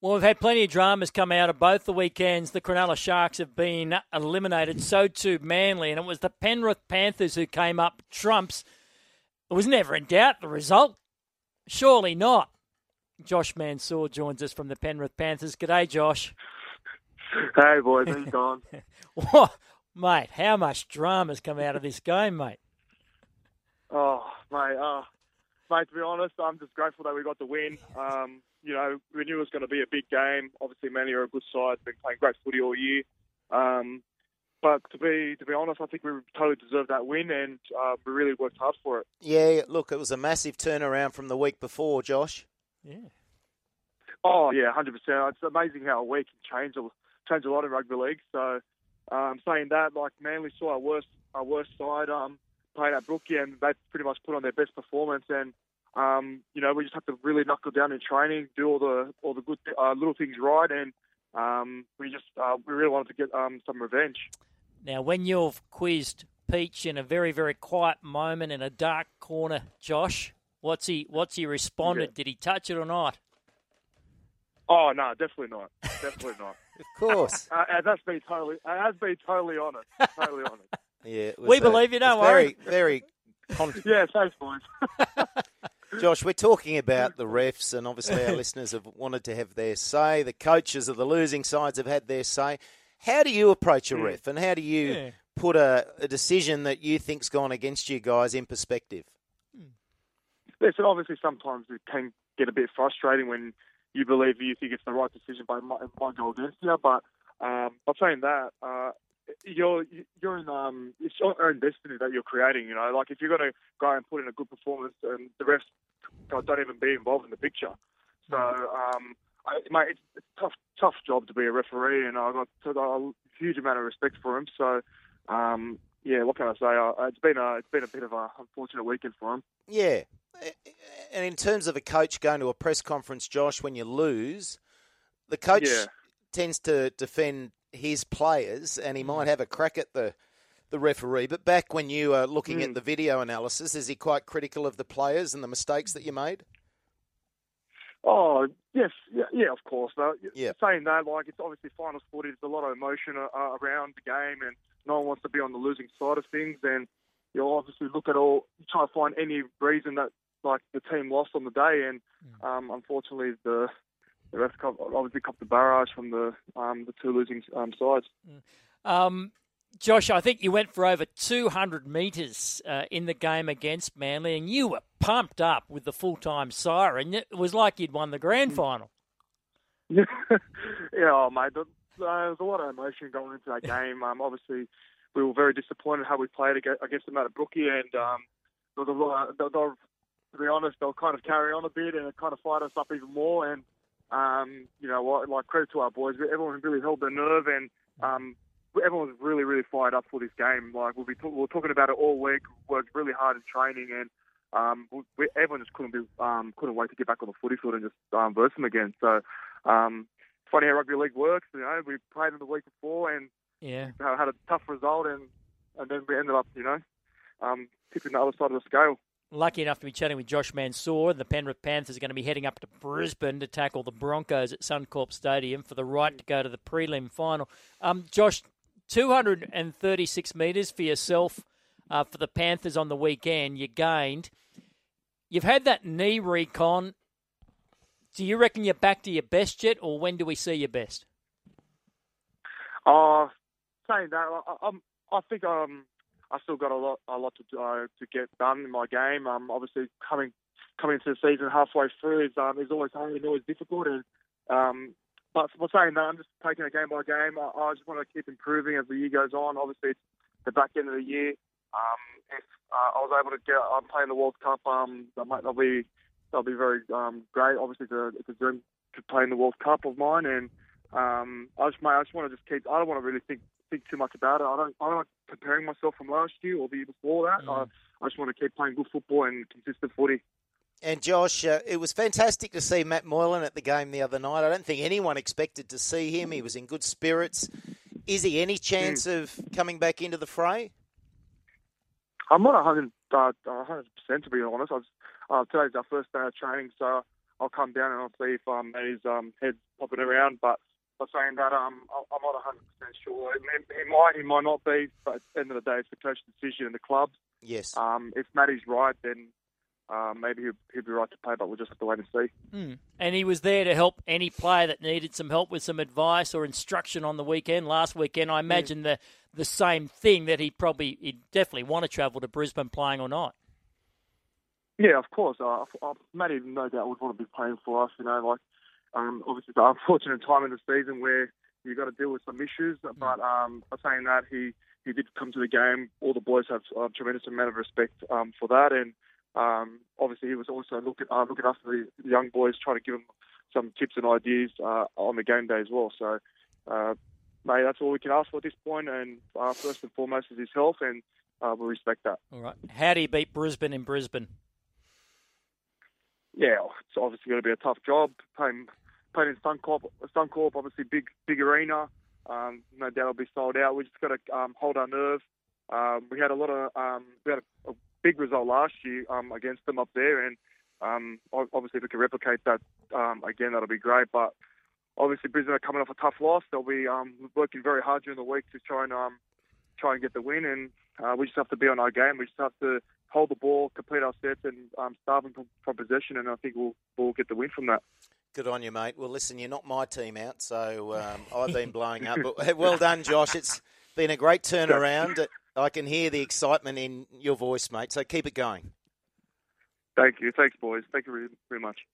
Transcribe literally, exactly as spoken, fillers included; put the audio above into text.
Well, we've had plenty of dramas come out of both the weekends. The Cronulla Sharks have been eliminated, so too Manly, and it was the Penrith Panthers who came up trumps. It was never in doubt, the result. Surely not. Josh Mansour joins us from the Penrith Panthers. G'day, Josh. Hey, boys. How you going? Whoa, mate, how much drama's come out of this game, mate? Oh, mate, uh, mate, to be honest, I'm just grateful that we got the win. Um, you know, we knew it was going to be a big game. Obviously, Manly are a good side, been playing great footy all year. Um, but to be to be honest, I think we totally deserved that win, and uh, we really worked hard for it. Yeah, look, it was a massive turnaround from the week before, Josh. Yeah. Oh, yeah, one hundred percent. It's amazing how a week can change a, change a lot in rugby league. So, um, saying that, like, Manly saw our worst, our worst side um, playing at Brookie, and they pretty much put on their best performance, and Um, you know, we just have to really knuckle down in training, do all the all the good uh, little things right, and um, we just uh, we really wanted to get um, some revenge. Now, when you've quizzed Peach in a very very quiet moment in a dark corner, Josh, what's he what's he responded? Yeah. Did he touch it or not? Oh no, definitely not, definitely not. Of course, uh, and that's been totally, uh, that's been totally honest, totally honest. Yeah, it was, we uh, believe you. Don't very, worry. Very, con- Yeah, thanks, boys. Josh, we're talking about the refs, and obviously our listeners have wanted to have their say. The coaches of the losing sides have had their say. How do you approach a ref, and how do you Yeah. put a, a decision that you think's gone against you guys in perspective? Listen, obviously sometimes it can get a bit frustrating when you believe you think it's the right decision, but it might, it might go against you. But um, by saying that, uh, you're you're in um, it's your own destiny that you're creating. You know, like if you're going to go and put in a good performance, and the refs don't even be involved in the picture. So, um, I, mate, it's, it's a tough, tough job to be a referee, and I've got a huge amount of respect for him. So, um, yeah, what can I say? Uh, it's been a it's been a bit of a unfortunate weekend for him. Yeah. And in terms of a coach going to a press conference, Josh, when you lose, the coach Yeah. tends to defend his players, and he might have a crack at the the referee. But back when you are looking Mm. at the video analysis, is he quite critical of the players and the mistakes that you made? Oh, yes, yeah, yeah, of course. But Yeah. saying that, like, it's obviously finals footy. There's a lot of emotion uh, around the game, and no one wants to be on the losing side of things. And you'll obviously look at all, you try to find any reason that, like, the team lost on the day. And um, unfortunately, the the rest obviously copped the barrage from the um, the two losing um, sides. Um, Josh, I think you went for over two hundred metres uh, in the game against Manly, and you were pumped up with the full-time siren. It was like you'd won the grand final. Yeah, oh, mate, there was a lot of emotion going into that game. Um, obviously, we were very disappointed how we played against them at Brookie, and um, there was a lot, they, they, to be honest, they'll kind of carry on a bit, and it kind of fired us up even more. And um, you know what, like, credit to our boys, everyone really held their nerve, and um, everyone was really, really fired up for this game. Like, we'll be t- we were talking about it all week. Worked really hard in training, and um, we, everyone just couldn't be um, couldn't wait to get back on the footy field and just um, verse them again. So, um, it's funny how rugby league works. You know, we played them the week before and Yeah. had a tough result, and and then we ended up, you know, um, tipping the other side of the scale. Lucky enough to be chatting with Josh Mansour. The Penrith Panthers are going to be heading up to Brisbane to tackle the Broncos at Suncorp Stadium for the right to go to the prelim final. Um, Josh, two hundred thirty-six metres for yourself uh, for the Panthers on the weekend. You gained. You've had that knee recon. Do you reckon you're back to your best yet, or when do we see your best? Uh, saying that, I, I, I think um, I still got a lot, a lot to uh, to get done in my game. Um, obviously coming coming into the season halfway through is um, is always hard and always difficult. And um, but for saying that, I'm just taking it game by game. I, I just want to keep improving as the year goes on. Obviously, it's the back end of the year. Um, if uh, I was able to get, I'm playing the World Cup. Um, that might that'll be that'll be very um, great. Obviously, it's a, it's a dream to play in the World Cup of mine, and um, I just, mate, I just want to just keep. I don't want to really think think too much about it. I don't. I don't like comparing myself from last year or the year before that. Mm. I, I just want to keep playing good football and consistent footy. And Josh, uh, it was fantastic to see Matt Moylan at the game the other night. I don't think anyone expected to see him. He was in good spirits. Is he any chance mm. of coming back into the fray? I'm not one hundred percent, uh, to be honest. I was, uh, today's our first day of training, so I'll come down and I'll see if um, his um, head's popping around. But by saying that, um, I'm not one hundred percent sure. He might, he might not be, but at the end of the day, it's the coach's decision and the club's. Yes. Um, if Matty's right, then uh, maybe he'll, he'll be right to play, but we'll just have to wait and see. Mm. And he was there to help any player that needed some help with some advice or instruction on the weekend. Last weekend, I imagine mm. the the same thing, that he probably he'd definitely want to travel to Brisbane playing or not. Yeah, of course. Uh, uh, Matty, no doubt, would want to be playing for us. You know, like um, obviously the unfortunate time in the season where you got to deal with some issues. Mm. But um, by saying that, he. He did come to the game. All the boys have a tremendous amount of respect um, for that, and um, obviously he was also looking uh, looking after the young boys, trying to give them some tips and ideas uh, on the game day as well. So, uh, mate, that's all we can ask for at this point. And uh, first and foremost is his health, and uh, we respect that. All right. How do you beat Brisbane in Brisbane? Yeah, it's obviously going to be a tough job playing playing in Suncorp. Suncorp, obviously big big arena. Um, no doubt it'll be sold out. We just got to um, hold our nerve. Um, we had a lot of um, we had a, a big result last year um, against them up there, and um, obviously if we can replicate that um, again, that'll be great. But obviously Brisbane are coming off a tough loss. They'll be um, working very hard during the week to try and um, try and get the win, and uh, we just have to be on our game. We just have to hold the ball, complete our sets, and um, starve them from, from possession, and I think we'll we'll get the win from that. Good on you, mate. Well, listen, you're not my team out, so um, I've been blowing up. But well done, Josh. It's been a great turnaround. I can hear the excitement in your voice, mate, so keep it going. Thank you. Thanks, boys. Thank you very, very much.